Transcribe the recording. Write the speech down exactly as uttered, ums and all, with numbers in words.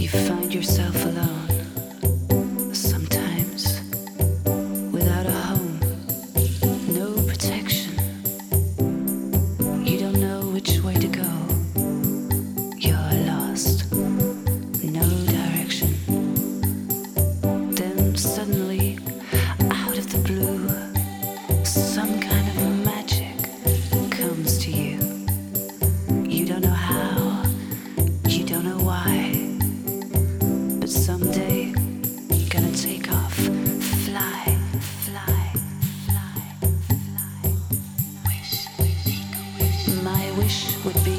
You find yourself alone, sometimes without a home, no protection. You don't know which way to go. You're lost, no direction. Then suddenly, out of the blue, some kind of magic comes to you. You don't know how, you don't know why, but someday you're gonna take off, fly, fly, fly, fly. Wish, wish, wish. My wish would be